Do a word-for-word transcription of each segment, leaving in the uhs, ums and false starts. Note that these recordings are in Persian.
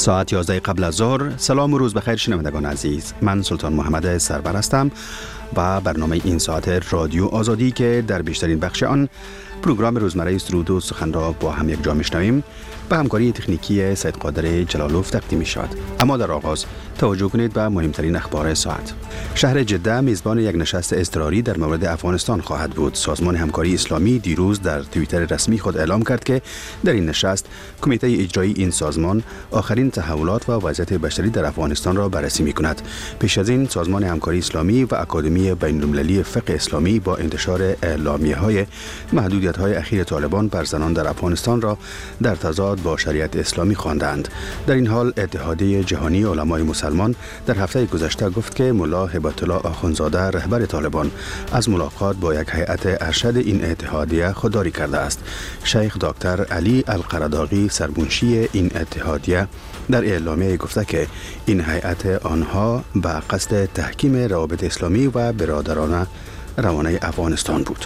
ساعت یازده قبل از ظهر. سلام و روز بخیر شنوندگان عزیز. من سلطان محمد سرور هستم و برنامه این ساعت رادیو آزادی که در بیشترین بخش آن پروگرام روزمره سرود و سخن را با هم یک جا میشنویم به همکاری تکنیکی سید قادر جلالوف تقدیم می شود. اما در آغاز توجه کنید به مهمترین اخبار ساعت. شهر جده میزبان یک نشست اضطراری در مورد افغانستان خواهد بود. سازمان همکاری اسلامی دیروز در توییتر رسمی خود اعلام کرد که در این نشست کمیته اجرایی این سازمان آخرین تحولات و وضعیت بشری در افغانستان را بررسی می کند. پیش از این سازمان همکاری اسلامی و اکادمی بین‌المللی فقه اسلامی با انتشار اعلامیه‌های محدودیت‌های اخیر طالبان بر زنان در افغانستان را در تضاد با شریعت اسلامی خواندند. در این حال اتحادیه جهانی علمای مسلمان در هفته گذشته گفت که ملا هبت الله آخوندزاده رهبر طالبان از ملاقات با یک هیئت ارشد این اتحادیه خودداری کرده است. شیخ دکتر علی القرداغی سرمنشی این اتحادیه در اعلامیه گفته که این هیئت آنها به قصد تحکیم روابط اسلامی و برادرانه روانه افغانستان بود.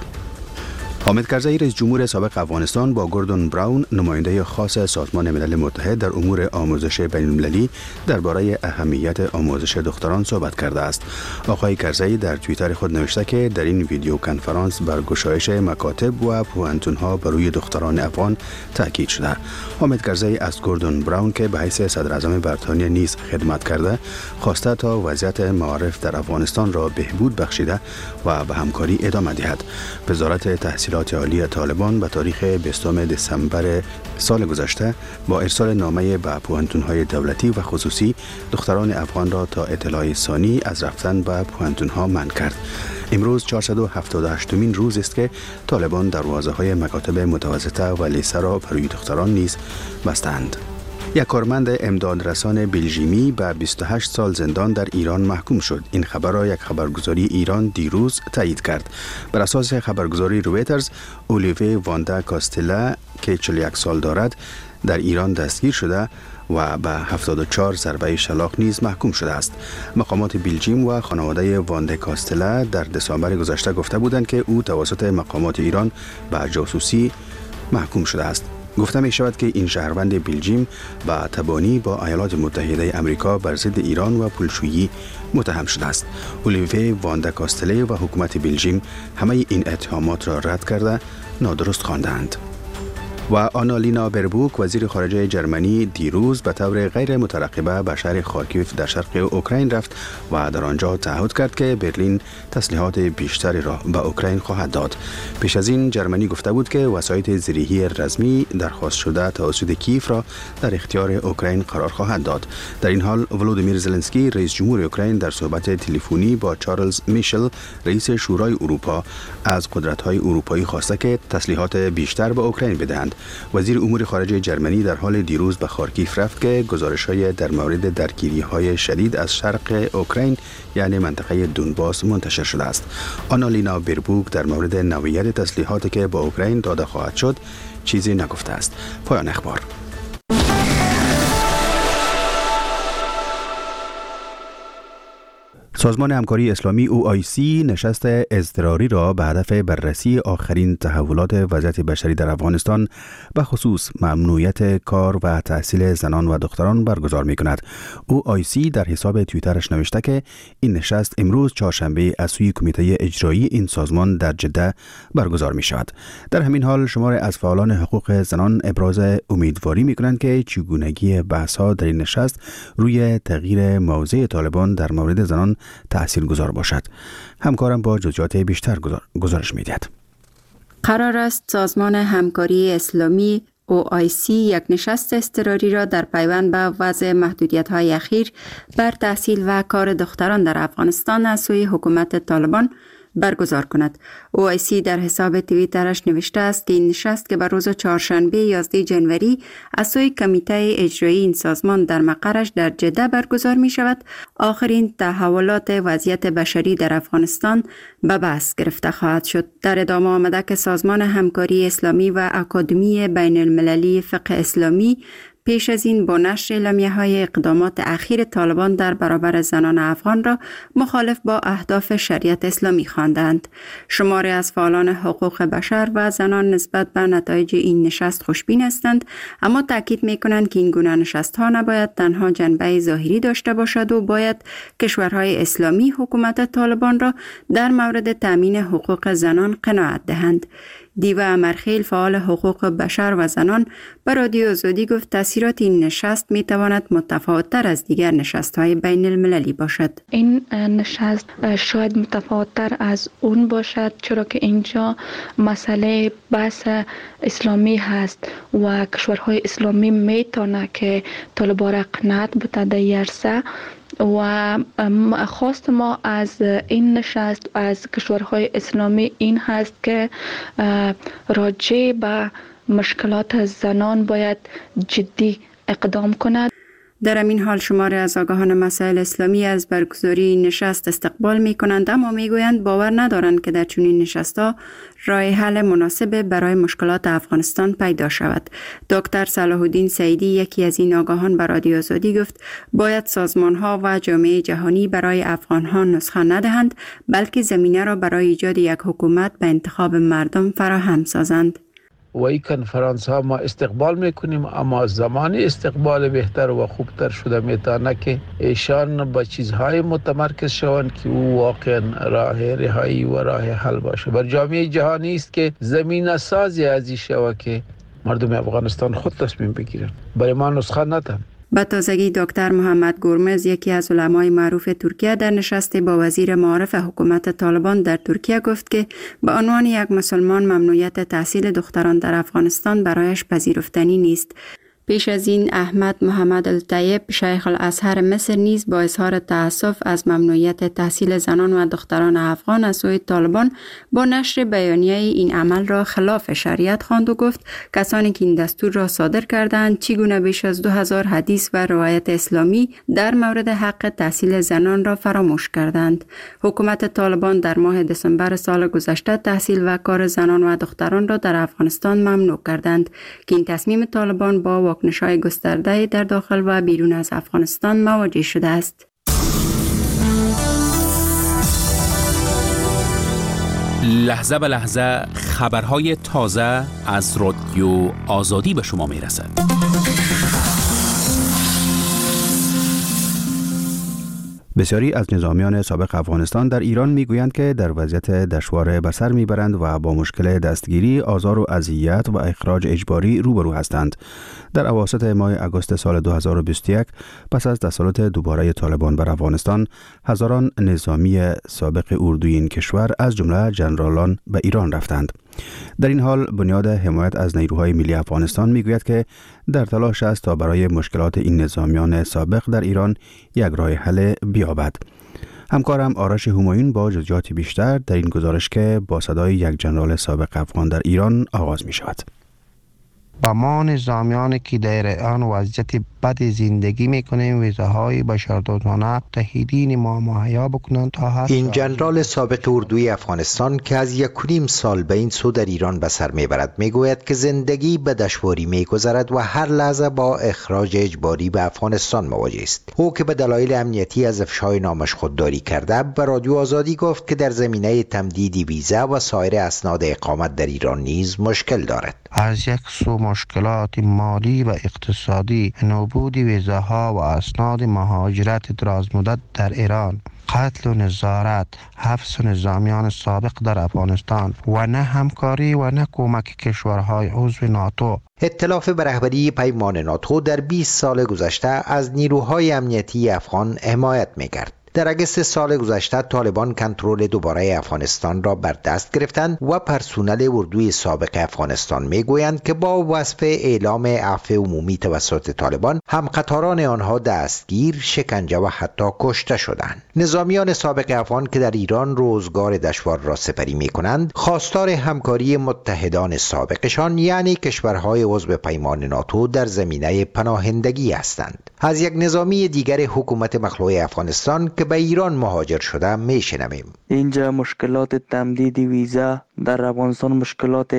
حامد کرزی رئیس جمهور سابق افغانستان با گوردون براون نماینده خاص سازمان ملل متحد در امور آموزش بین‌المللی درباره اهمیت آموزش دختران صحبت کرده است. آقای کرزی در توییتر خود نوشته که در این ویدیو کنفرانس بر گشایش مکاتب و پوهنتون‌ها برای دختران افغان تاکید شده. حامد کرزی از گوردون براون که به حیث صدر اعظم بریتانیا نیز خدمت کرده خواسته تا وضعیت معارف در افغانستان را بهبود بخشیده و به همکاری ادامه دهد. وزارت تحصیلات عالی طالبان به تاریخ بیستم دسامبر سال گذشته با ارسال نامه به پوهنتون‌های دولتی و خصوصی دختران افغان را تا اطلاع ثانی از رفتن به پوهنتون‌ها منع کرد. امروز چهارصد و هفتاد و هشتمین روز است که طالبان دروازه‌های مکاتب متوسطه و لیسه را برای دختران نیز بستند. یک کارمند امدادرسان بلژیمی به بیست و هشت سال زندان در ایران محکوم شد. این خبر را یک خبرگزاری ایران دیروز تایید کرد. بر اساس خبرگزاری رویترز، اولیوی واندا کاستلا که چهل و یک سال دارد در ایران دستگیر شده و به هفتاد و چهار ضربه شلاق نیز محکوم شده است. مقامات بلژیم و خانواده واندا کاستلا در دسامبر گذشته گفته بودند که او توسط مقامات ایران به جاسوسی محکوم شده است. گفته می شود که این شهروند بلژیم با تبانی با ایالات متحده امریکا بر ضد ایران و پولشویی متهم شده است. اولیوی واندا کاستله و حکومت بلژیم همه این اتهامات را رد کرده نادرست خواندند. و آنالینا بربوک وزیر خارجه جرمنی دیروز به طور غیر مترقبه به شهر خارکیف در شرق اوکراین رفت و در آنجا تعهد کرد که برلین تسلیحات بیشتری را به اوکراین خواهد داد. پیش از این جرمنی گفته بود که وسایط زیرهی رسمی درخواست شده توسط کیف را در اختیار اوکراین قرار خواهد داد. در این حال ولودیمیر زلنسکی رئیس جمهور اوکراین در صحبت تلفنی با چارلز میشل رئیس شورای اروپا از قدرت‌های اروپایی خواسته که تسلیحات بیشتر به اوکراین بدهند. وزیر امور خارجه جرمنی در حال دیروز به خارکیف رفت که گزارش‌های در مورد درگیری‌های شدید از شرق اوکراین یعنی منطقه دونباس منتشر شده است. آنالینا بربوک در مورد نوعیت تسلیحاتی که با اوکراین داده خواهد شد چیزی نگفته است. پایان اخبار. سازمان همکاری اسلامی او آی سی نشست اضطراری را به هدف بررسی آخرین تحولات وضعیت بشری در افغانستان به خصوص ممنوعیت کار و تحصیل زنان و دختران برگزار می کند. او آی سی در حساب توییترش نوشته که این نشست امروز چهارشنبه از سوی کمیته اجرایی این سازمان در جده برگزار می شود. در همین حال شماری از فعالان حقوق زنان ابراز امیدواری می کنند که چگونگی بحث ها در این نشست روی تغییر موضع طالبان در مورد زنان تأثیر گذار باشد. همکارم با جزئیات بیشتر گزارش می‌دهد. قرار است سازمان همکاری اسلامی او آی سی یک نشست اضطراری را در پیوند به وضع محدودیت‌های اخیر بر تحصیل و کار دختران در افغانستان از سوی حکومت طالبان برگزار کند. او آی سی در حساب توییترش نوشته است که این نشست که بر روز چهارشنبه یازده ژانویه از سوی کمیته اجرایی این سازمان در مقرش در جده برگزار می شود، آخرین تحولات وضعیت بشری در افغانستان به بحث گرفته خواهد شد. در ادامه آمده که سازمان همکاری اسلامی و اکادمی بین المللی فقه اسلامی پیش از این با نشر اعلامیه‌های اقدامات اخیر طالبان در برابر زنان افغان را مخالف با اهداف شریعت اسلامی خواندند. شماری از فعالان حقوق بشر و زنان نسبت به نتایج این نشست خوشبین هستند، اما تاکید می‌کنند که این گونه نشست‌ها نباید تنها جنبه ظاهری داشته باشد و باید کشورهای اسلامی حکومت طالبان را در مورد تامین حقوق زنان قناعت دهند. دیو امرخیل فعال حقوق بشر و زنان به رادیو آزادی گفت تاثیرات این نشست می تواند متفاوت‌تر از دیگر نشست‌های بین المللی باشد. این نشست شاید متفاوت‌تر از اون باشد، چرا که اینجا مسئله بحث اسلامی هست و کشورهای اسلامی می تونه که طالبان را قناعت بده در این عرصه و خواست ما از این نشست از کشورهای اسلامی این هست که راجع به مشکلات زنان باید جدی اقدام کند. در این حال شماری از آگاهان مسائل اسلامی از برگزاری نشست استقبال می کنند، اما می گویند باور ندارند که در چنین نشست‌ها راه حل مناسب برای مشکلات افغانستان پیدا شود. دکتر صلاح الدین سعیدی یکی از این آگاهان به رادیو آزادی گفت باید سازمان‌ها و جامعه جهانی برای افغان‌ها نسخه ندهند، بلکه زمینه را برای ایجاد یک حکومت به انتخاب مردم فراهم سازند. و این کنفرانس ها ما استقبال میکنیم، اما زمان استقبال بهتر و خوبتر شده میتونه که ایشان با چیزهای متمرکز شوند که او واقعا راه رهایی و راه حل باشه. بر جامعه جهانی است که زمینه سازی از این شوه که مردم افغانستان خود تصمیم بگیرن، برای ما نسخه ندن. به تازگی دکتر محمد گرمز یکی از علمای معروف ترکیه در نشست با وزیر معارف حکومت طالبان در ترکیه گفت که به عنوان یک مسلمان ممنوعیت تحصیل دختران در افغانستان برایش پذیرفتنی نیست. پیش از این احمد محمد الطیب شیخ الازهر مصر نیز با اظهار تأسف از ممنوعیت تحصیل زنان و دختران افغان از سوی طالبان با نشر بیانیه این عمل را خلاف شریعت خواند و گفت کسانی که این دستور را صادر کردند چگونه بیش از دو هزار حدیث و روایت اسلامی در مورد حق تحصیل زنان را فراموش کردند. حکومت طالبان در ماه دسامبر سال گذشته تحصیل و کار زنان و دختران را در افغانستان ممنوع کردند که این تصمیم طالبان با واکنش‌های گسترده در داخل و بیرون از افغانستان مواجه شده است. لحظه به لحظه خبرهای تازه از رادیو آزادی به شما میرسد. بسیاری از نظامیان سابق افغانستان در ایران میگویند که در وضعیت دشوار به سر میبرند و با مشکل دستگیری، آزار و اذیت و اخراج اجباری روبرو هستند. در اواسط ماه آگوست سال دو هزار و بیست و یک پس از تسلط دوباره طالبان بر افغانستان، هزاران نظامی سابق اردوی این کشور از جمله ژنرالان به ایران رفتند. در این حال بنیاد حمایت از نیروهای ملی افغانستان میگوید که در تلاش است تا برای مشکلات این نظامیان سابق در ایران یک راه حل بیابد. همکارم آرش همایون با جزئیات بیشتر در این گزارش که با صدای یک ژنرال سابق افغان در ایران آغاز می شود. با ما نظامیانی که در ایران وضعیت بد زندگی میکنیم ویزاهای بشردوستانه تهیدین ما مهیا بکنند تا هر این ژنرال سابق اردوی افغانستان که از یک و نیم سال به این سو در ایران به سر میبرد میگوید که زندگی به دشواری میگذرد و هر لحظه با اخراج اجباری به افغانستان مواجه است. او که به دلایل امنیتی از افشای نامش خودداری کرده به رادیو آزادی گفت که در زمینه تمدید ویزا و سایر اسناد اقامت در ایران نیز مشکل دارد. از یک سو مشکلات مالی و اقتصادی، نابود ویزاها و اسناد مهاجرت درازمدت در ایران، قتل و نظارت، حبس نظامیان سابق در افغانستان و نه همکاری و نه کمک کشورهای عضو ناتو. ائتلاف به رهبری پیمان ناتو در بیست سال گذشته از نیروهای امنیتی افغان حمایت می‌کرد. در اگست سال گذشته طالبان کنترل دوباره افغانستان را بر دست گرفتند و پرسونل اردوی سابق افغانستان میگویند که با وصف اعلام عفو عمومی توسط طالبان همقطاران آنها دستگیر، شکنجه و حتی کشته شدند. نظامیان سابق افغان که در ایران روزگار دشوار را سپری میکنند خواستار همکاری متحدان سابقشان یعنی کشورهای عضو پیمان ناتو در زمینه پناهندگی هستند. از یک نظامی دیگر حکومت مخلوع افغانستان که به ایران مهاجر شده میشنویم. اینجا مشکلات تمدید ویزا در افغانستان مشکلات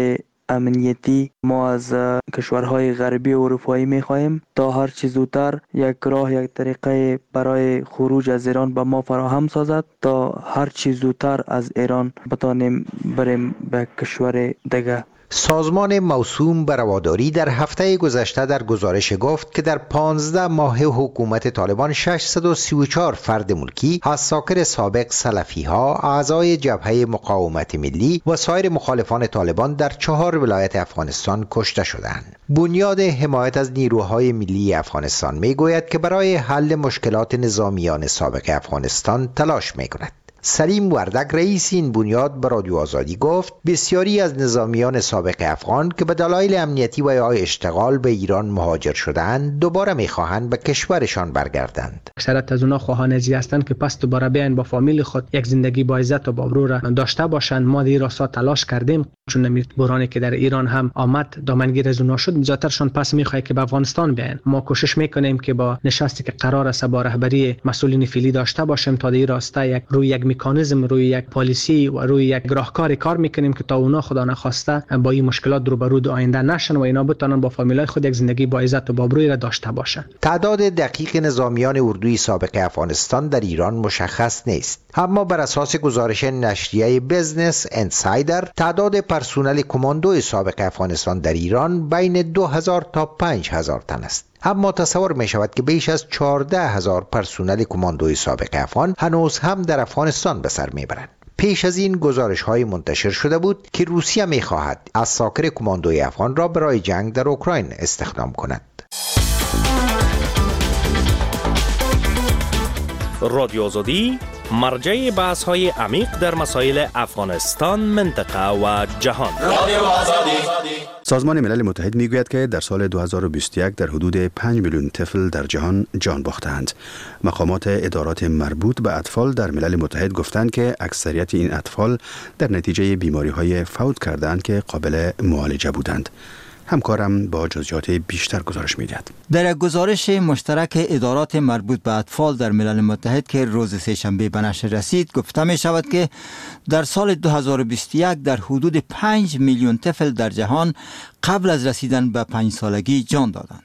امنیتی ما از کشورهای غربی و اروپایی می‌خواهیم تا هر چه زودتر یک راه یک طریقه برای خروج از ایران به ما فراهم سازد تا هر چه زودتر از ایران بتانیم بریم به کشور دیگه. سازمان موسوم به رواداری در هفته گذشته در گزارش گفت که در پانزده ماه حکومت طالبان ششصد و سی و چهار فرد ملکی از ساکر سابق سلفی ها، اعضای جبهه مقاومت ملی و سایر مخالفان طالبان در چهار ولایت افغانستان کشته شدند. بنیاد حمایت از نیروهای ملی افغانستان می گوید که برای حل مشکلات نظامیان سابق افغانستان تلاش می کند. سلیم وردک رئیس این بنیاد به رادیو آزادی گفت بسیاری از نظامیان سابق افغان که به دلایل امنیتی و یا اشتغال به ایران مهاجر شدند دوباره میخواهند به کشورشان برگردند. اکثریت از اونا خواهان ازی هستند که پس دوباره بیان با فامیل خود یک زندگی با عزت و با ابرو را داشته باشند. ما در راستا تلاش کردیم، چون نمی بحرانی که در ایران هم آمد دامنگیر از اونا شد، زیاترشون پس میخواد که به افغانستان بیان. ما کوشش میکنیم که با نشستی که قرار است با رهبری مسئولین فعلی داشته باشیم تا در راستا یک روی یک مکانیزم، روی یک پالیسی و روی یک راهکار کار میکنیم که تا اونا خدا نخواسته با این مشکلات روبرو آینده نشن و اینا بتونن با فامیلای خود یک زندگی با عزت و با ابروی را داشته باشن. تعداد دقیق نظامیان اردوی سابق افغانستان در ایران مشخص نیست، اما بر اساس گزارش نشریه بیزنس انسایدر تعداد پرسنل کماندوی سابق افغانستان در ایران بین دو هزار تا پنج هزار تن است. اما تصور می شود که بیش از چهارده هزار پرسنل کماندوی سابق افغان هنوز هم در افغانستان به سر می برند. پیش از این گزارش های منتشر شده بود که روسیه می خواهد از ساکر کماندوی افغان را برای جنگ در اوکراین استخدام کند. رادیو آزادی مرجع بحث های عمیق در مسائل افغانستان، منطقه و جهان. رادیو آزادی. سازمان ملل متحد میگوید که در سال دو هزار و بیست و یک در حدود پنج میلیون طفل در جهان جان باختند. مقامات ادارات مربوط به اطفال در ملل متحد گفتند که اکثریت این اطفال در نتیجه بیماری‌های فوت کردند که قابل معالجه بودند. همکارم با جزئیات بیشتر گزارش می‌دهد. در یک گزارش مشترک ادارات مربوط به اطفال در ملل متحد که روز سه‌شنبه به نشر رسید گفته می شود که در سال دو هزار و بیست و یک در حدود پنج میلیون طفل در جهان قبل از رسیدن به پنج سالگی جان دادند.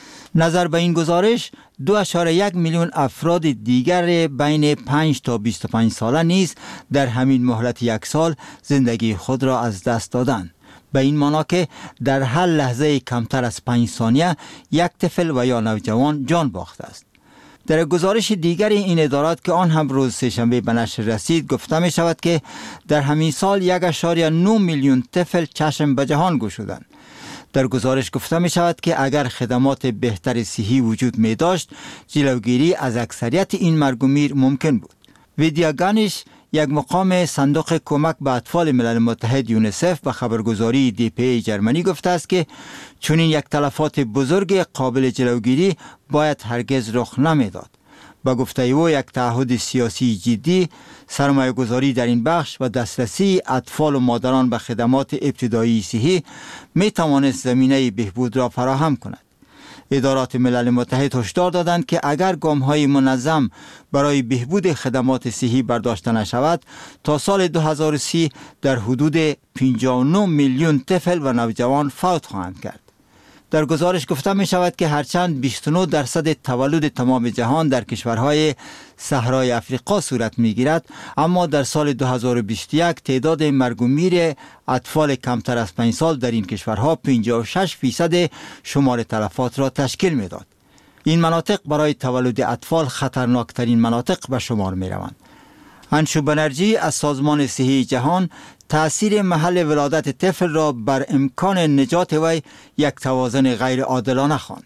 نظر به این گزارش دو اشاره یک میلیون افراد دیگر بین پنج تا بیست و پنج ساله نیز در همین مهلت یک سال زندگی خود را از دست دادند. به این معنا که در هر لحظه کمتر از پنج ثانیه یک طفل و یا نوجوان جان باخته است. در گزارش دیگر این ادارات که آن هم روز سه‌شنبه به نشر رسید گفته می شود که در همین سال یک اشاره نه میلیون طفل چشم به جهان گشودند. در گزارش گفته می شود که اگر خدمات بهتر صحی وجود می داشت جلوگیری از اکثریت این مرگ و میر ممکن بود. ویدیا گانش یک مقام صندوق کمک به اطفال ملل متحد یونیسف به خبرگزاری دی پی ای جرمنی گفته است که چنین یک تلفات بزرگ قابل جلوگیری باید هرگز رخ نمیداد. با گفته او یک تعهد سیاسی جدی، سرمایه گذاری در این بخش و دسترسی اطفال و مادران به خدمات ابتدایی صحی می توانست زمینه بهبود را فراهم کند. ادارات ملل متحد هشدار دادند که اگر گام‌های منظم برای بهبود خدمات صحی برداشته نشود تا سال دو هزار و سی در حدود پنجاه و نه میلیون طفل و نوجوان فوت خواهند کرد. در گزارش گفته می شود که هرچند بیست و نه درصد تولد تمام جهان در کشورهای صحرای افریقا صورت می گیرد، اما در سال دو هزار و بیست و یک تعداد مرگ و میر اطفال کمتر از پنج سال در این کشورها پنجاه و شش فیصد شمار تلفات را تشکیل می داد. این مناطق برای تولد اطفال خطرناکترین مناطق به شمار می روند. انشو بنرژی از سازمان صحی جهان تأثیر محل ولادت طفل را بر امکان نجات وی یک توازن غیر عادلانه خواند.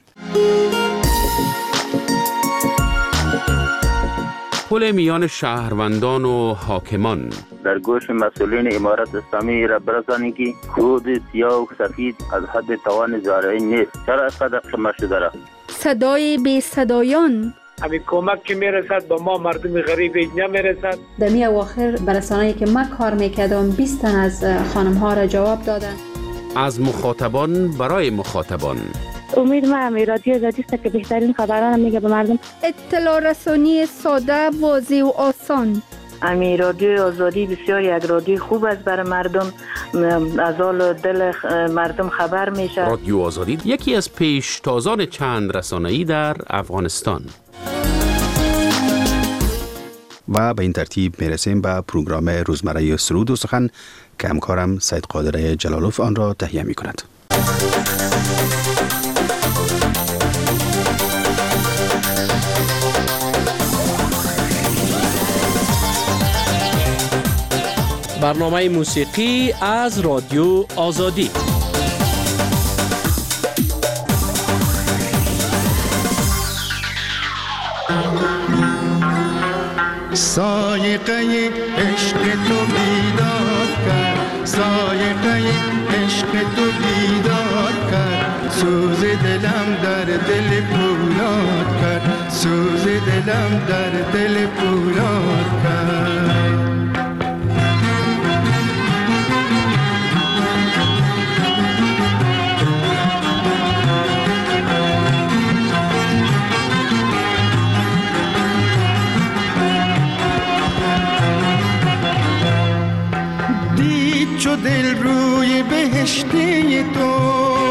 پل میان شهروندان و حاکمان در گوش مسئولین امارت اسلامی را برسانید که خود سیاه و سفید از حد توان زارعی نیست. چرا اینقدر خمه شده را؟ صدای بی صدایان، همین کمک که میرسد با ما مردم غریب اینجا میرسد. در می اواخر برسانه‌ای که من کار میکردم بیست تن از خانم ها را جواب دادن. از مخاطبان برای مخاطبان. امید ما هم رادیو آزادی است که بهترین خبران میگه به مردم. اطلاع رسانی ساده، واضح و آسان. امی رادیو آزادی بسیار یک رادیو خوب است برای مردم، از حال دل مردم خبر میشه. رادیو آزادی یکی از پیشتازان چند رسانه‌ای در افغانستان. و به این ترتیب میرسیم به پروگرام روزمره سرود و سخن که همکارم سید قادر جلالوف آن را تهیه می کند. برنامه موسیقی از رادیو آزادی. سایقه عشق تو بیدار کرد، سایقه عشق تو بیدار کرد، سوز دلم در دل پولاد کرد، سوز دلم در دل پولاد کرد. چو دل روی بهشتی تو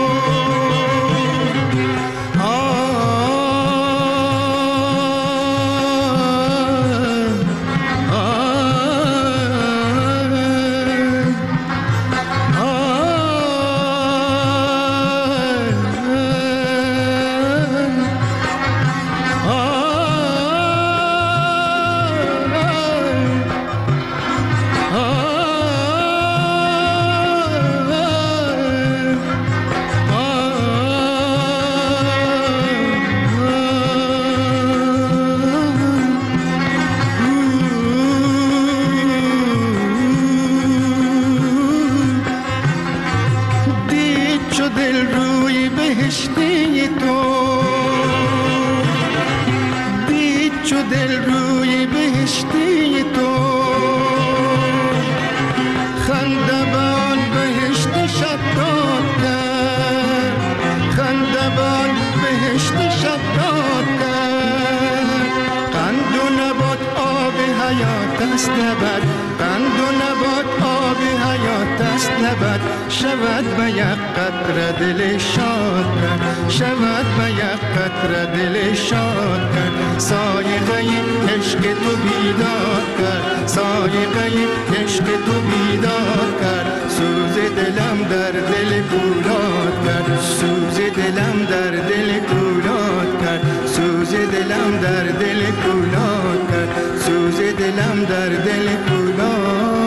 شود به یک قطره دل شاد کرد، شود به یک قطره دل شاد کرد، سایقه عشق تو بیدار کرد، سایقه عشق تو بیدار کرد، سوز دلم در دل پولاد کرد، سوز دلم در دل پولاد کرد، سوز دلم در دل پولاد کرد، سوز دلم در دل پولاد.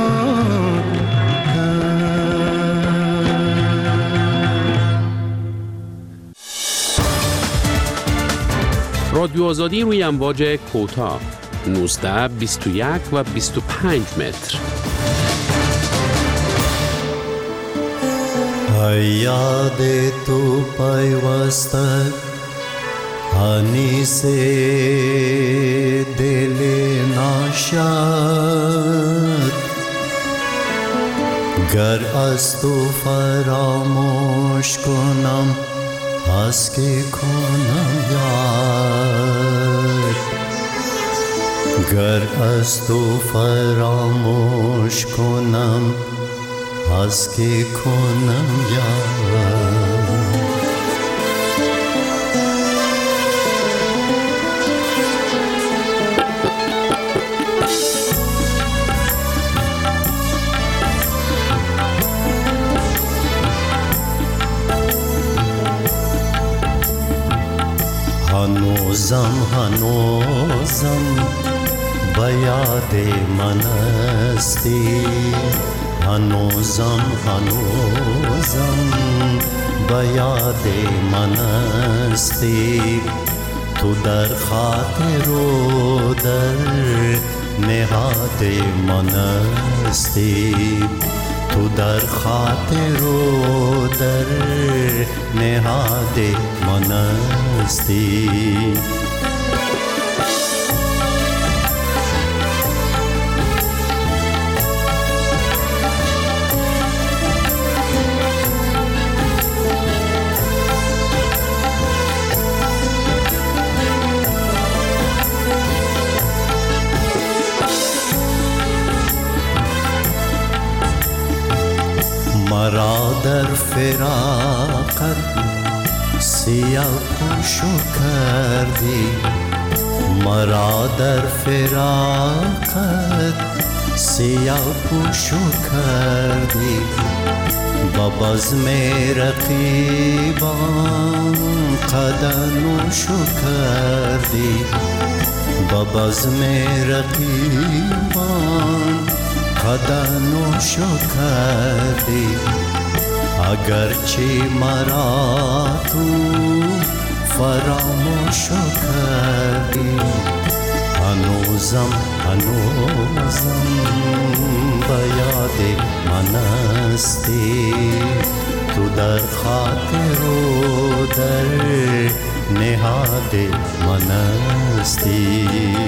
رادیو آزادی روی امواج کوتاه نوزده، بیست و یک و بیست و پنج متر. یاد تو پیوسته انیس دل ناشاد، گر از تو فراموش کنم از که کنم یاد، گر از تو فراموش کنم از که کنم یاد. هنوزم هنوزم به یاد من هستی، هنوزم هنوزم به یاد من هستی، تو در خاطر و در نهاد من هستی، تو در خاطر و در نهاد من هستی. مرا در فراقت سیاه پوشو کردی، مرا در فراقت سیاه پوشو کردی، با بزم رقیبان قدنوشو کردی، با بزم رقیبان قدنوشو کردی. اگرچه مرا تو فراموشو کردی، هنوزم هنوزم به یاد من هستی، تو در خاطر و در نهاد من هستی.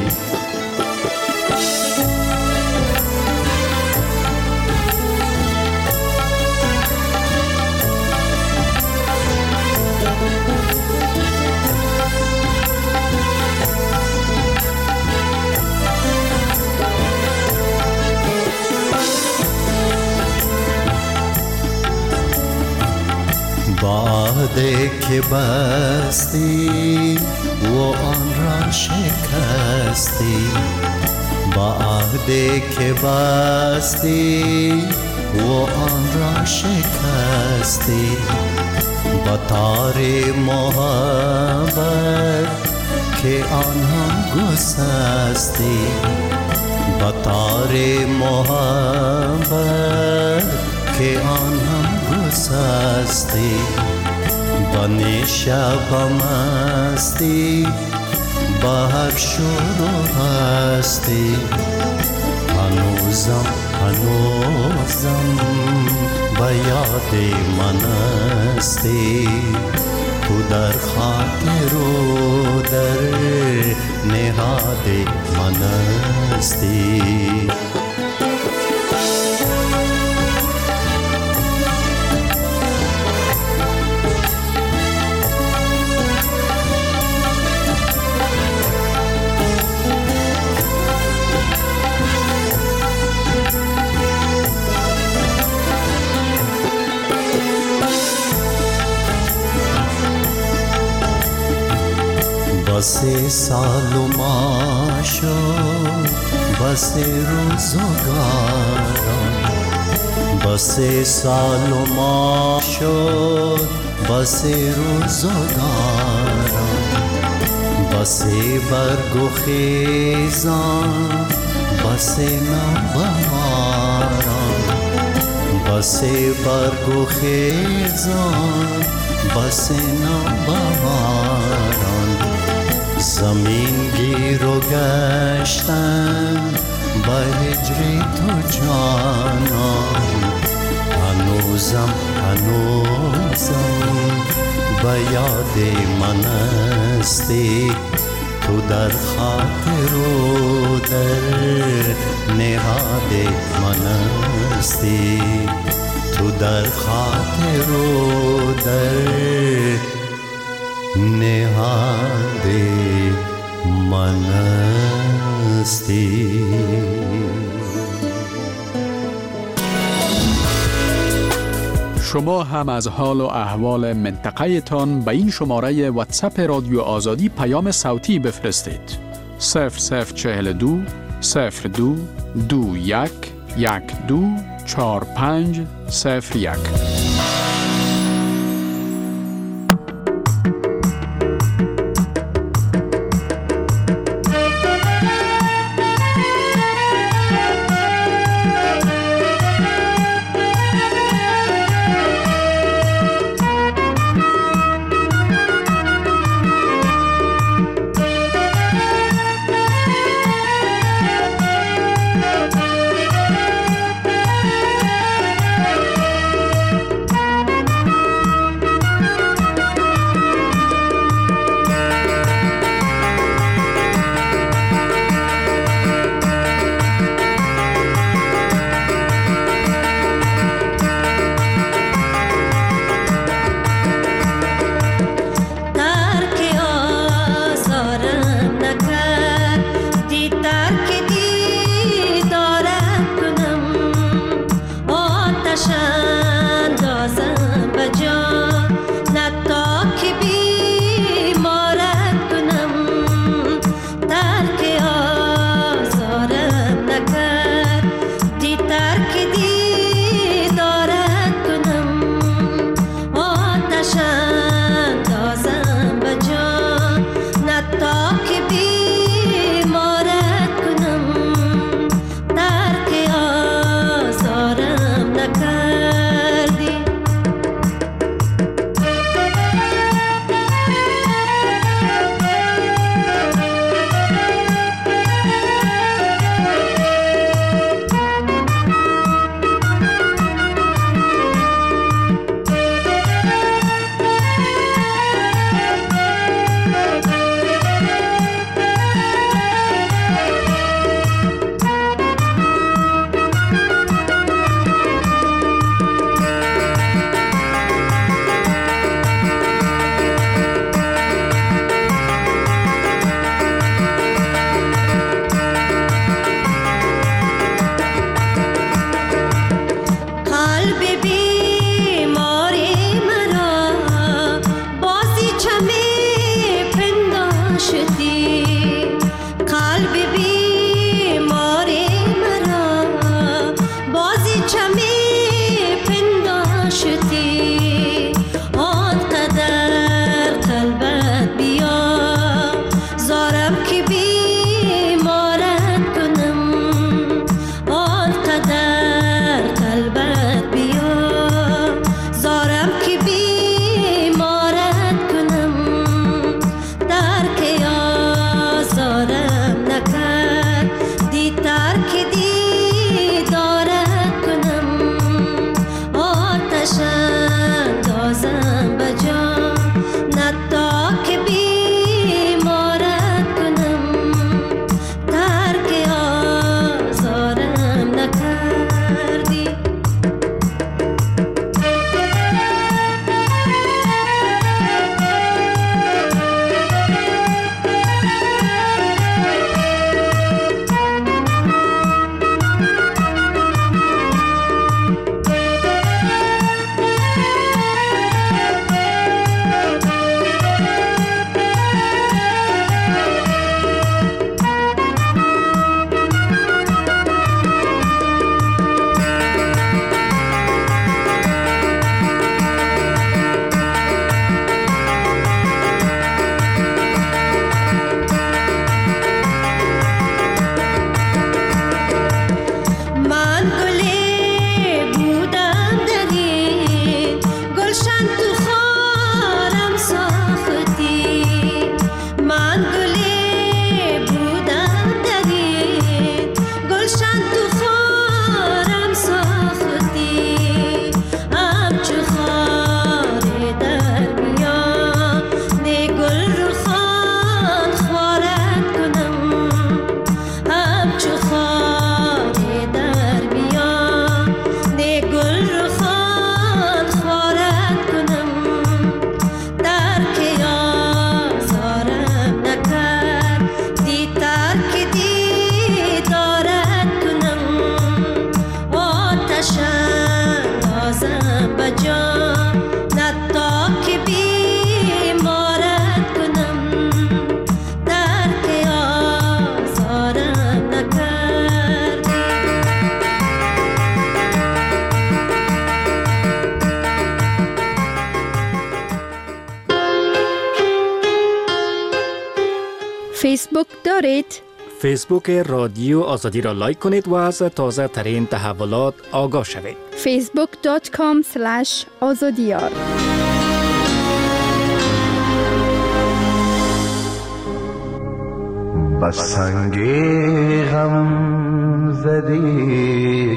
بعده که بستی و آن را شکستی، بعده که بستی و آن را شکستی، با تار محبت که آن هم گسستی، با تار محبت که آن هم گسستی، بانی شبم هستی با هر شور و هستی. هنوزم هنوزم با یاد من هستی، تو در خاطر و در نهاد من هستی. بس سال و ماه شد، بس روزگاران، بس سال و ماه شد، بس روزگاران، بس برگ و خیزان، بس نوبهاران، بس برگ و خیزان، بس نوبهاران. زمین گیر و گشتن با هجر تو جانان، هنوزم هنوزم با یاد من هستی، تو در خاطر و در نهاد من هستی، تو در خاطر و در نهاد من هستی. شما هم از حال و احوال منطقه تان به این شماره واتساپ رادیو آزادی پیام صوتی بفرستید. صفر صفر چهل دو صفر دو دو یک یک دو چهار پنج صفر یک. نشدی آنقدر قلبت بیا زارم که بیمارت کنم آنقدر قلبت بیا زارم که بیمارت کنم در که آزارم نکرد دیتر که دیدارت کنم آتش اندازم به جان نتا که بیمارت کنم در که آزارم نکردی من گلی بودم دری گلشن تو خارم ساختی من گلی بودم دری گلشن تو خارم ساختی همچو خار در میان نه گل رو خان خوارت کنم همچو خار در میان نه گل رو خان خوارت کنم در که آزارم نکرد دیتر که دیدارت کنم آتش اندازم به جان نتا که بیمارت کنم در که آزارم نکردی فیسبوک دارید؟ فیسبوک رادیو آزادی را لایک کنید و از تازه ترین تحولات آگاه شوید. فیسبوک دات کام سلش آزادیار. بس سنگ غم زدی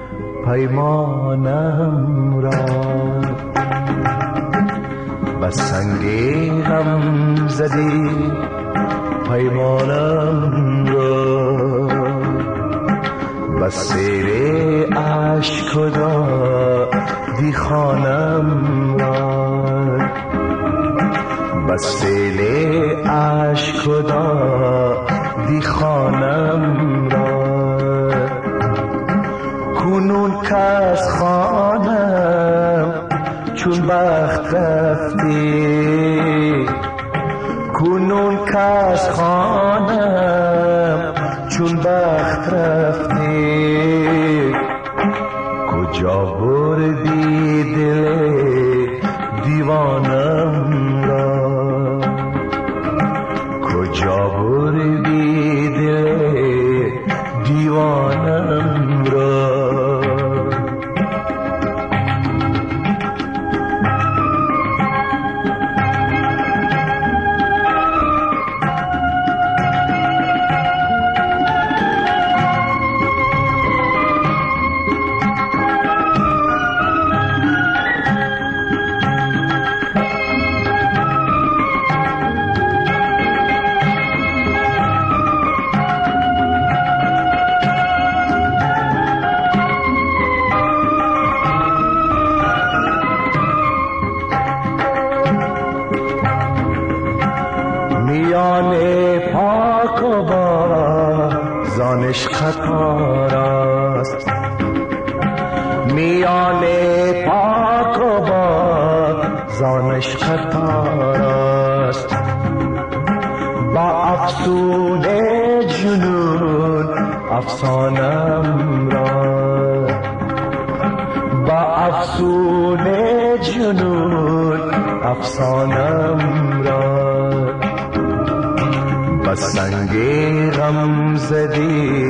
پیمانم را بس سنگ غم زدی پیمانم را بس سیر عشق دادی خانم را بس سیل عشق دادی خانم را کنون کس خانم چون بخت رفتی کنون کس خانم چون بخت رفتی کجا بردی دل دیوانم را کجا بردی دل دیوانم را زانش خطار است میان پاک و با زانش خطار است با افسون جنون افسانم را با افسون جنون افسانم را بس سنگ غم زدی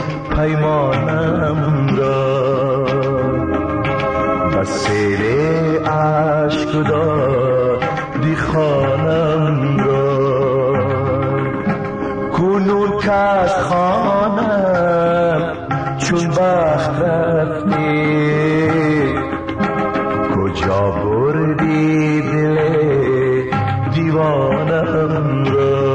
پیمانم را بس سیل عشق دادی خانم را کنون که از خانم چون بخت رفتی کجا بردی دل دیوانم را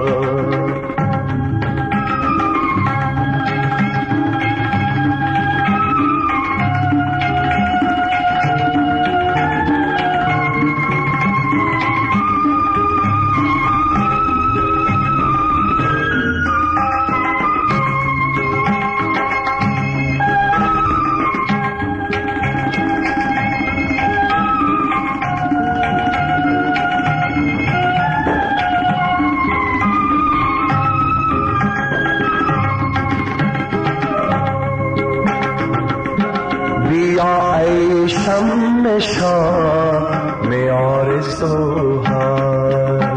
شام آرزوها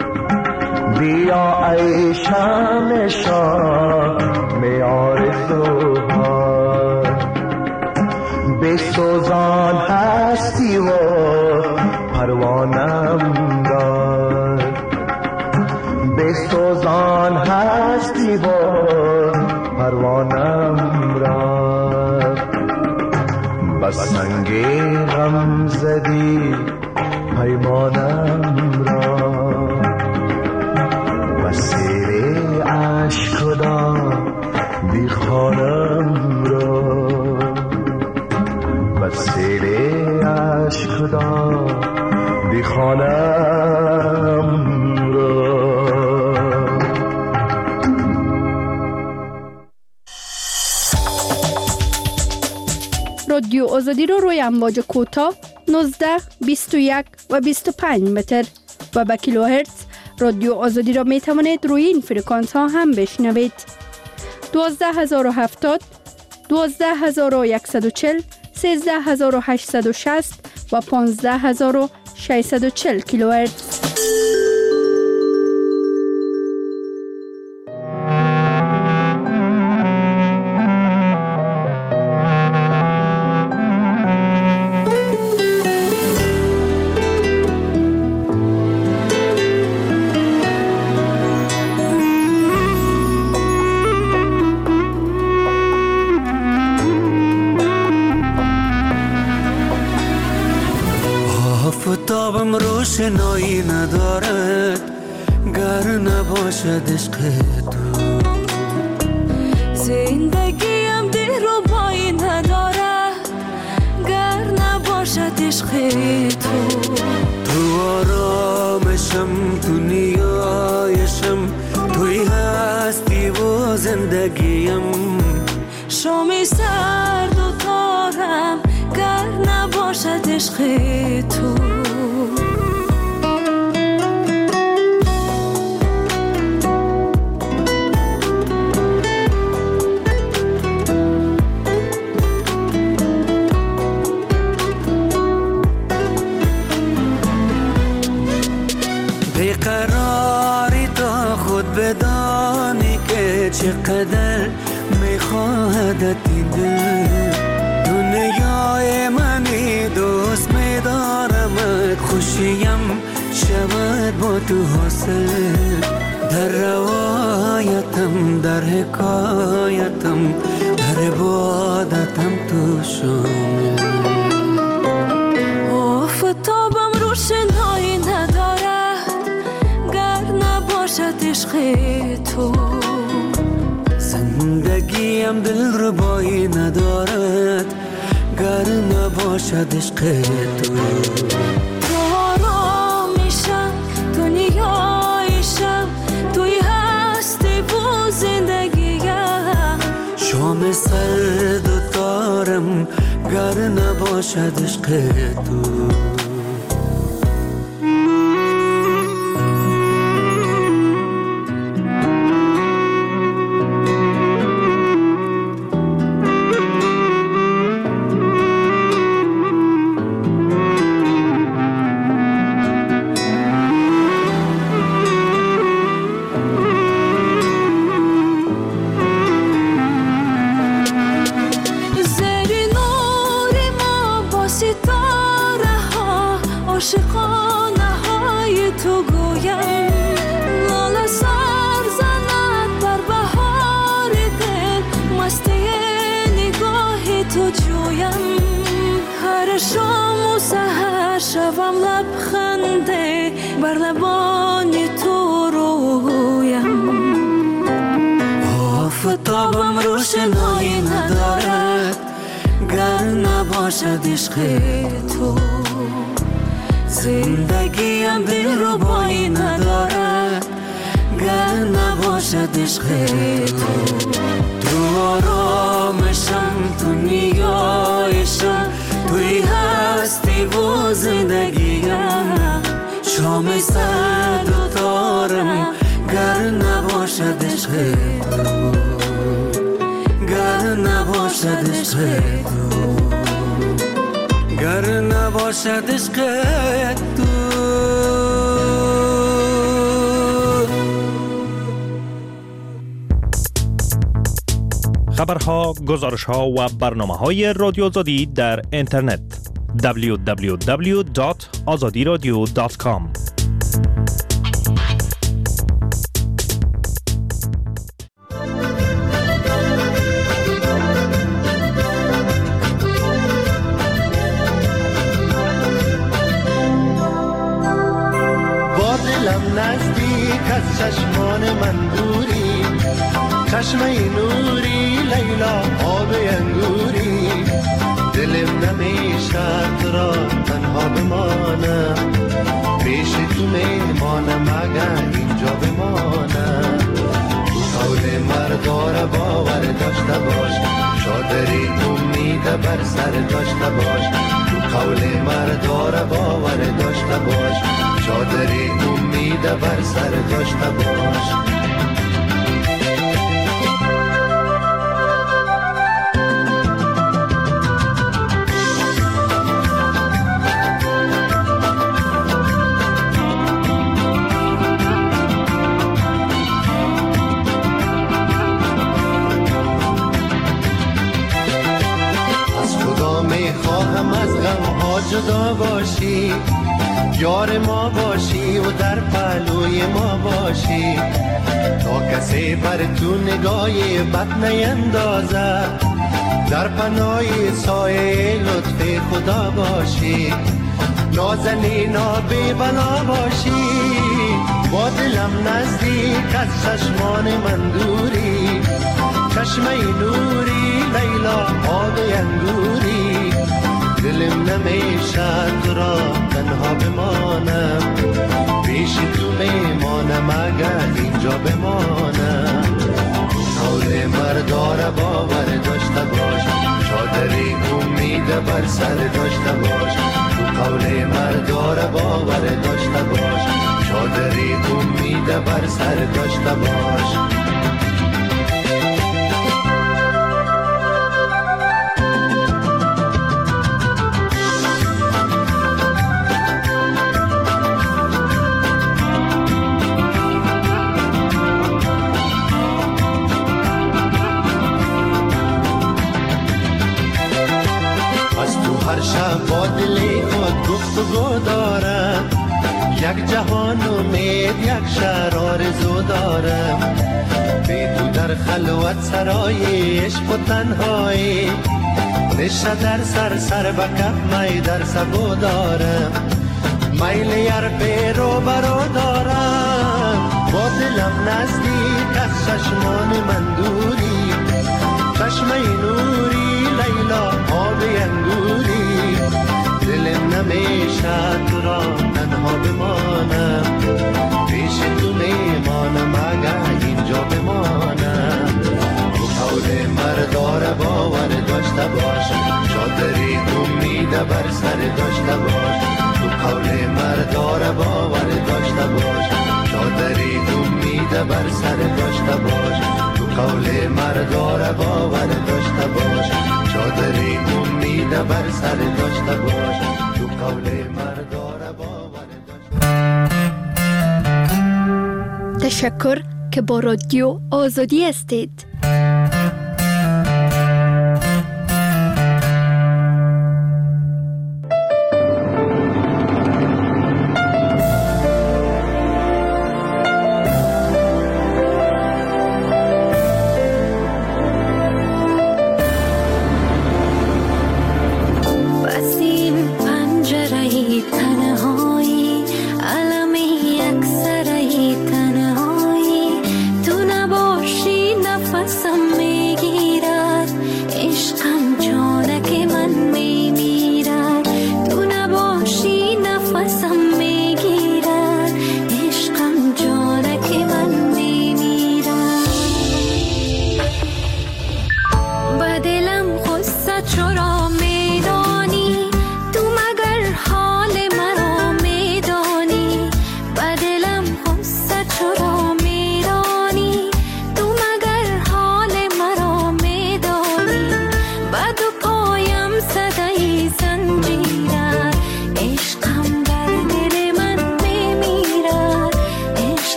بیا ای شام شام آرزوها بسوزان هستی و پروانم را بسوزان هستی و پروانم را بس سنگ غم زدی پیمانم را بس سیل عشق دادی خانم را بس سیل عشق دادی خانم را. رادیو آزادی رو روی امواج کوتاه نوزده، بیست و یک و بیست و پنج متر و با کیلوهرتز رادیو آزادی را می توانید روی این فرکانس ها هم بشنوید. دوازده هزار و هفتاد، دوازده هزار و صد و چهل، سیزده هزار و هشتصد و شصت و پانزده هزار و ششصد و چهل کیلوهرتز. آفتابم روشنایی ندارد گر نباشد عشق تو زندگیم دلربایی ندارد گر نباشد عشق تو تو آرامشم تو نیایشم توی هستی و زندگیم شامی سرد و تارم گر نباشد عشق تو بیقراری تا خود بدانی که چقدر میخواهدت این دل دنیای منی دوست میدارمت خوشیم شود با تو حاصل در روایتم در حکایتم در عبادتم تو شامل آفتابم روشنایی ندارد گر نباشد عشق تو زندگیم دلربایی ندارد گر نباشد عشق تو تو آرامیشم تو نیایشم توی هستی و زندگیم شام سرد و تارم گر نباشد عشق تو عاشقانه های تو گویم لاله سر زند در بهار دل مستی نگاه تو جویم هر شام و سحر شوم لبخنده بر لبان تو رویم آفتابم روشنایی ندارد گر نباشد عشق تو زندگیم دلربایی ندارد گر نباشد عشق تو تو آرامشم تو نیایشم توی هستی و زندگیم شام صد و تارم گر نباشد عشق تو گر نباشد عشق تو گر نباشد عشق تو خبرها، گزارش‌ها و برنامه‌های رادیو آزادی در اینترنت دبلیو دبلیو دبلیو دات آزادی رادیو دات کام. با دلم نزدیک از چشمان من دوری چشمه نوری لیلا آب انگوری دلم نمیشد را تنها بمانم پیش تو میمانم اگر اینجا بمانم تو قول مردار باور داشته باش شادری امید بر سر داشته باش تو قول مردار باور داشته باش شادری امید بر سر داشته باش جدا باشی یار ما باشی و در پهلوی ما باشی تا کسی بر تو نگاهی بد نیندازد در پناه سایه لطف خدا باشی نازنینا بی بلا باشی با دلم نزدیک از چشمان من دوری چشمه نوری لیلا آب انگوری دلم نمیشد را تنها بمانم پیش تو میمانم اگر اینجا بمانم قول مردار باور داشته باش شادری امید بر سر داشته باش تو قول مردار باور داشته باش شادری امید بر سر داشته باش هر شب با دلی خود گفتگو دارم یک جهان امید یک شهر آرزو دارم بی تو در خلوت سرای عشق و تنهایی نشه در سر سر به کف می در سبو دارم میل یر پیرو برو دارم با دلم نزدیک از چشمان من دوری چشمه نوری لیلا آب انگوری دلم نمیشد را تنها بمانم پیش تو میمانم اگر اینجا بمانم تو قول مردار باور داشته باش شادری امید بر سر داشته باش تو قول مردار باور داشته باش شادری امید بر سر داشته باش تو قول مردار باور داشته باش شادری امید بر سر داشته باش تو قول مردار باور داشته تشکر که با رادیو آزادی هستید.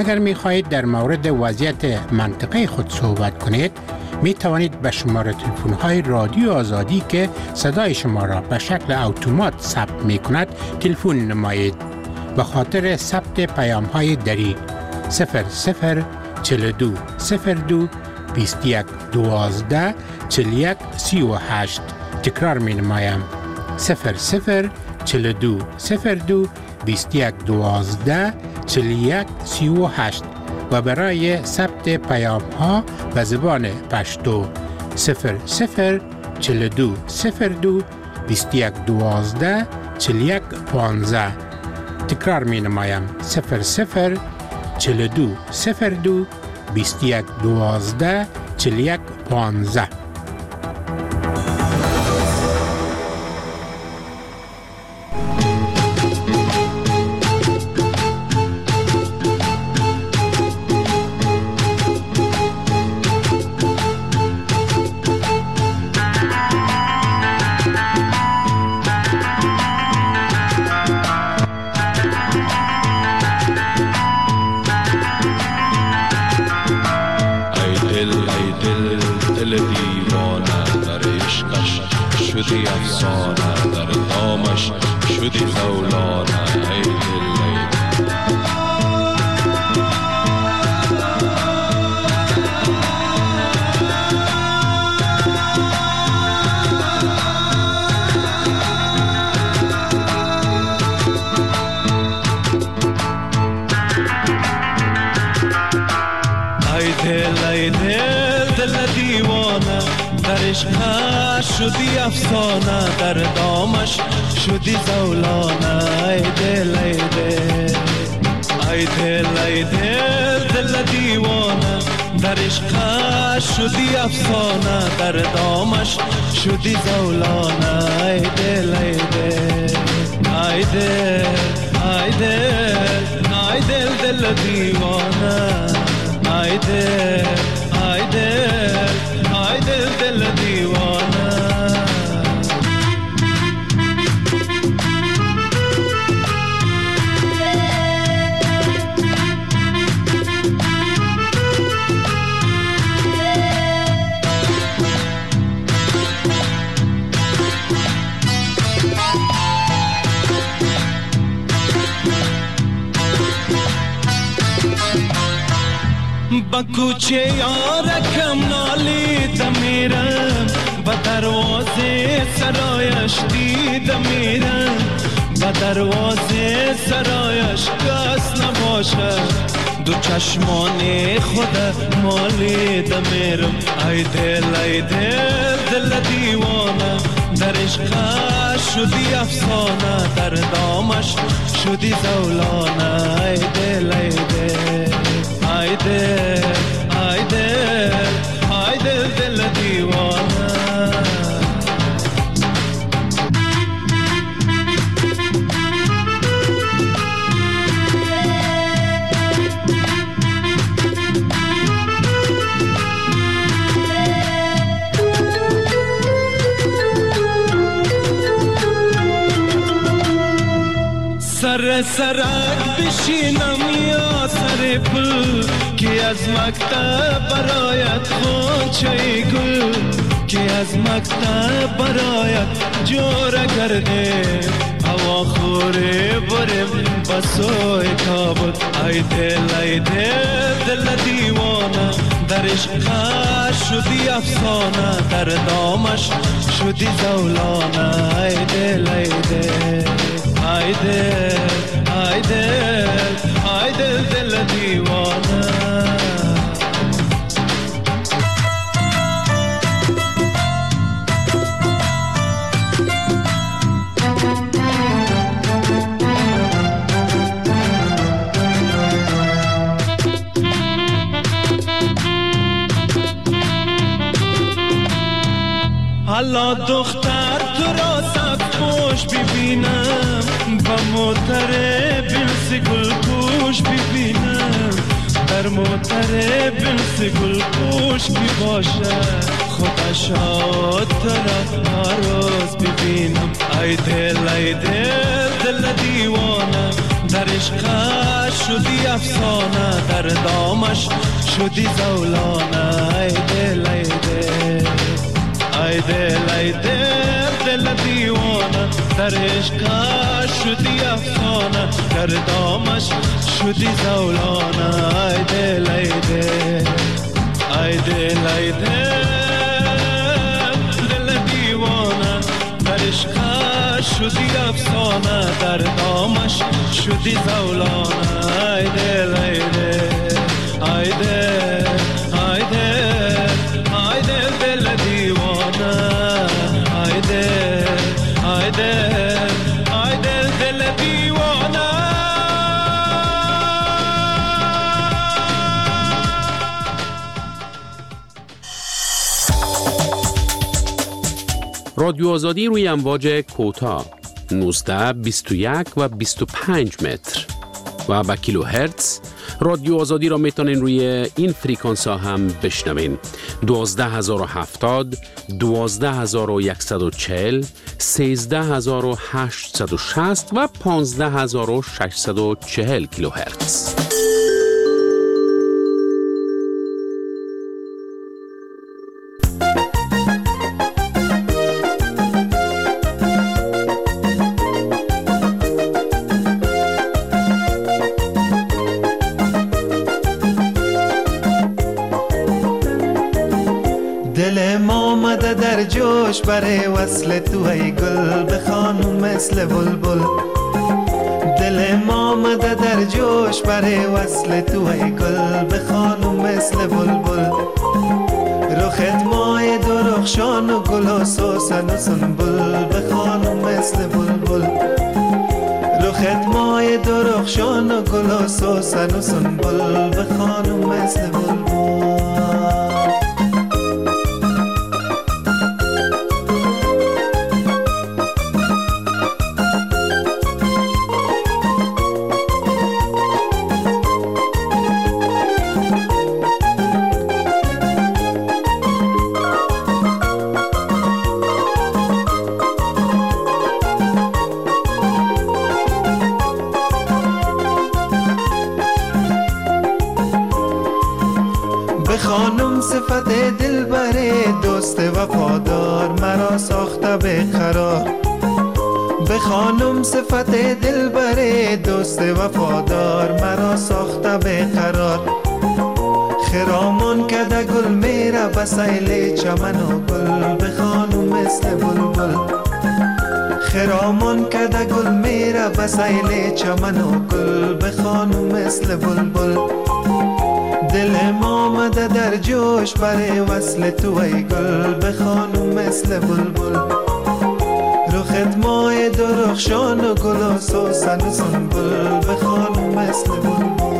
اگر می خواهید در مورد وضعیت منطقه خود صحبت کنید، می توانید به شماره تلفن های رادیو آزادی که صدای شما را به شکل اتومات ثبت می کند تلفن نمایید. به خاطر ثبت پیام های دری صفر صفر چهل و دو صفر دو بیست و یک دوازده چهل و یک سی و هشت تکرار می نمایم. صفر صفر چهل و دو صفر دو بیست و یک دوازده چهل و یک سی و هشت و برای ثبت پیام ها به زبان پشتو صفر صفر چهل و دو صفر دو بیست و یک دوازده چهل و یک پانزده. تکرار می نمایم. صفر صفر چهل و دو صفر دو بیست و یک دوازده چهل و یک پانزده. شدی افسانه در دامش شدی زولانه ای دل ای دل ای دل دل دیوانه در عشقش شدی افسانه در دامش شدی زولانه ای دل ای دل ای دل ای دل دل دیوانه در عشقش شدی افسانه در دامش شدی زولانه ای دل ای دل ای دل ای دل ای دل دل دیوانه ای دل ای دل ای دل دل دیوانه. با کوچه یارکم نالیدم میرم با دروازه سرایش دیدم میرم با دروازه سرایش کس نباشه دو چشمان خود مالیدم میرم ای دل ای دل دل دیوانه در عشقش شدی افسانه در دامش شدی زولانه ای دل ای دل ای دل ای دل ای دل دل دیوانه. سر سرک بشینم یا سر پل که از مکتب برایت خونچه گل که از مکتب برایت جوره کرده هوا خوره برم بسوی کابل ای دل ای دل دل دیوانه در عشقش شدی افسانه در دامش شدی زولانه ای دل ای دل ای دل ای دل ای دل دل دیوانه. حالا دختر تو را سب خوش ببینم با موتر بلس گل پوش ببینم در موتر بلس گل پوش بی باشه خدا شاد تو را هر روز ببینم ای دل ای دل دل دیوانه در عشقش شدی افسانه، در دامش شدی زولانه. ای دل ای دل ای دل ای دل دل دیوانه، در عشقش شدی افسانه، در دامش شدی زولانه. ای دل ای دل ای دل ای دل دل دیوانه، در عشقش شدی افسانه، در دامش شدی زولانه. ای دل ای دل ای دل ای دل ای دل دل دیوانه. ای دل ای دل ای دل دل دیوانه. رادیو آزادی روی امواج کوتاه نوزده، بیست و یک و بیست و پنج متر و با کیلو هرتز. رادیو آزادی را میتونین روی این فریکانس ها هم بشنوین: دوازده هزار و هفتاد، دوازده هزار و صد و چهل، سیزده هزار و هشتصد و شصت و پانزده هزار و ششصد و چهل کیلو هرتز. در جوش برای وصل تو ای گل بخوانم مثل بلبل. دل ما آمده در جوش برای وصل تو ای گل بخوانم مثل بلبل. رخت مای درخشان و گل و سوسن و سنبل بخوانم مثل بلبل. رخت مای درخشان و گل و سوسن و سنبل بخوانم مثل بلبل. خانم صفت دل بره دوست وفادار مرا ساخته به قرار. به خانم صفت دل بره دوست وفادار مرا ساخته به قرار. خرامان کده گل میره بسیل چمن و گل به خانم مثل بلبل. خرامان کده گل میره بسیل چمن و گل به خانم مثل بلبل. دل ما آمده در جوش برای وصل تو ای گل بخوانم مثل بلبل. رخت مای درخشان و گل و سوسن و سنبل بخوانم مثل بلبل.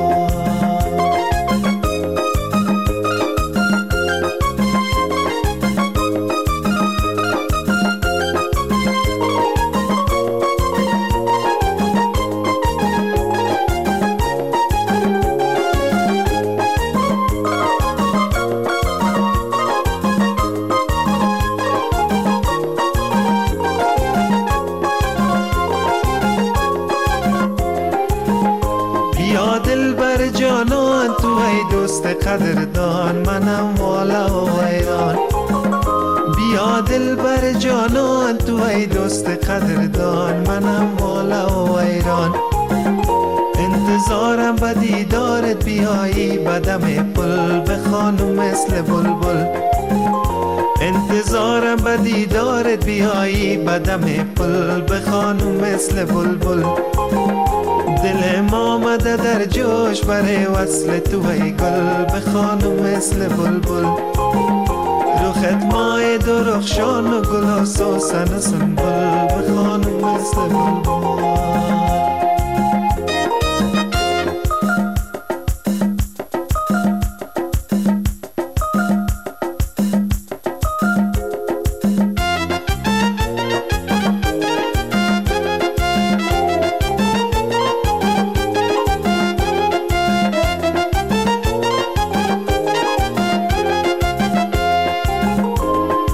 قدردان منم والا و ایران. بیا دل بر جانان تو ای دوست قدردان منم والا و ایران. انتظارم به دیدارت بیایی بدم پل بخوانم مثل بلبل. انتظارم به دیدارت بیایی بدم پل بخوانم مثل بلبل. دل ما آمده در جوش برای وصل تو ای گل بخوانم مثل بلبل. رخت مای درخشان و گل و سوسن و سنبل بخوانم مثل بلبل.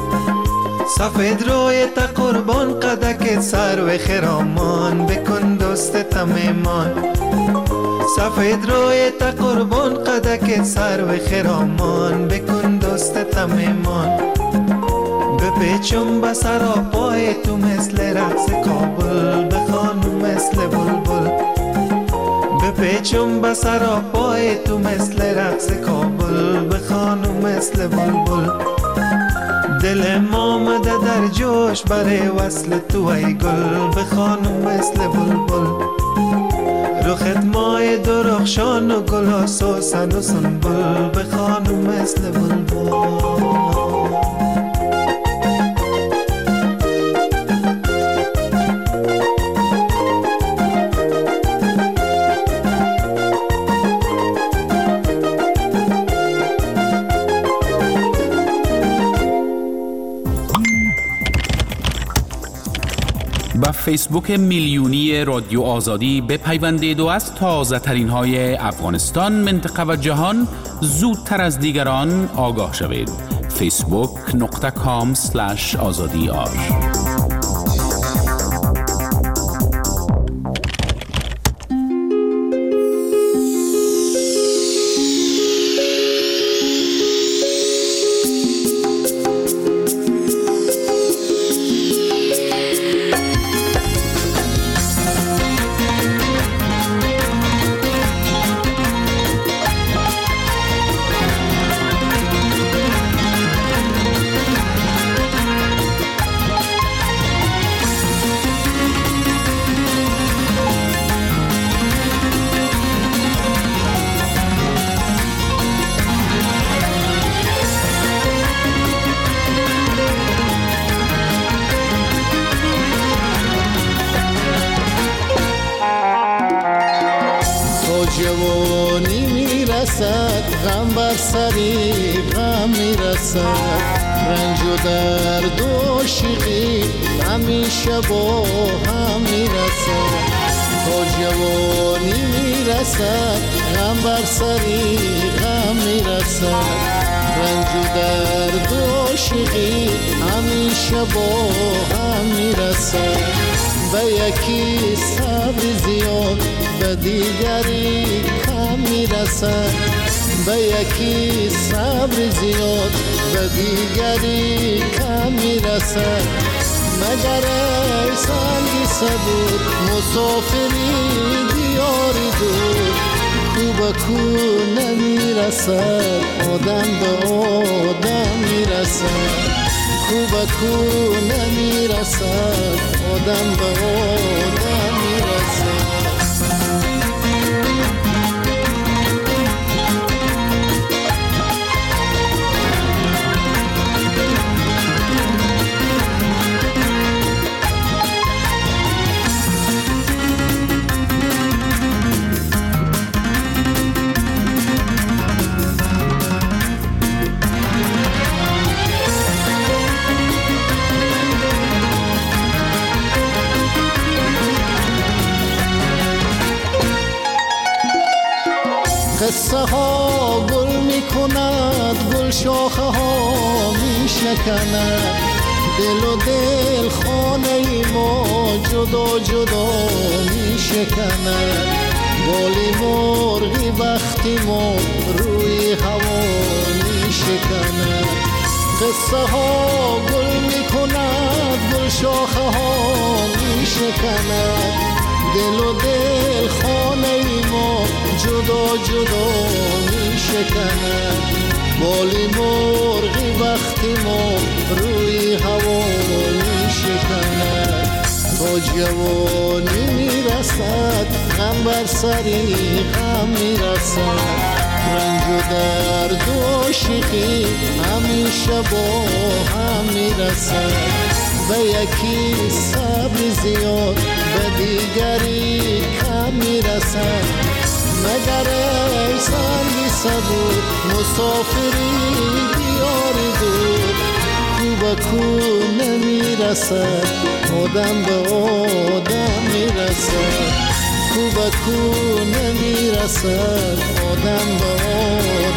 سفید روی تا قربان قدک سر و خرامان بکن دو دوستت میمان. سفید روی تا قربان قدک سر و خرامان، بکن دوستت میمان. بپیچم بسر و پای تو مثل رقص کابل، بخوانم مثل بلبل. بپیچم بسر و پای تو مثل رقص کابل، بخوانم مثل بلبل. دل ما آمده در جوش برای وصل تو ای گل، بخوانم مثل بلبل. رخت مای درخشان و گل و سوسن و سنبل، بخوانم مثل بلبل. با فیسبوک میلیونی رادیو آزادی بپیوندید و از تازه ترین های افغانستان، منطقه و جهان زودتر از دیگران آگاه شوید. فیسبوک نقطه کام سلش آزادی آر. جوانی میرسد، غم بر سری غم میرسد، رنج و درد و شیقی همیشه با هم میرسد. تا جوانی میرسد، غم بر سری غم میرسد، رنج و درد و شیقی همیشه با هم میرسد. به یکی صبر زیاد به دیگری کم میرسد، به یکی صبر زیاد به دیگری کم میرسد. مگر ای سنگی صبور مسافری دیاری دور، کو به کو نمیرسد آدم به آدم میرسد، کو به کو نمیرسد آدم به آدم میرسد. قصه ها گل می کند، گل شاخه ها می شکند، دل و دل خانه ما جدا جدا می شکند. بالی مرغی بختی ما روی هوا می شکند. قصه ها گل می کند، گل شاخه ها می شکند، دل و دل خانه ما جدا جدا می شکند. بالی مرغی وقتی ما روی هوا می شکند. تا جوانی می رسد، غم بر سری غم می رسد، رنج و درد و شیقی همیشه با هم می رسد. به یکی صبر زیاد به دیگری کم می رسد. مگر ای سنگی صبور مسافری دیاری دور، کو به کو نمی رسد آدم به آدم می رسد، کو به کو نمی رسد آدم به آدم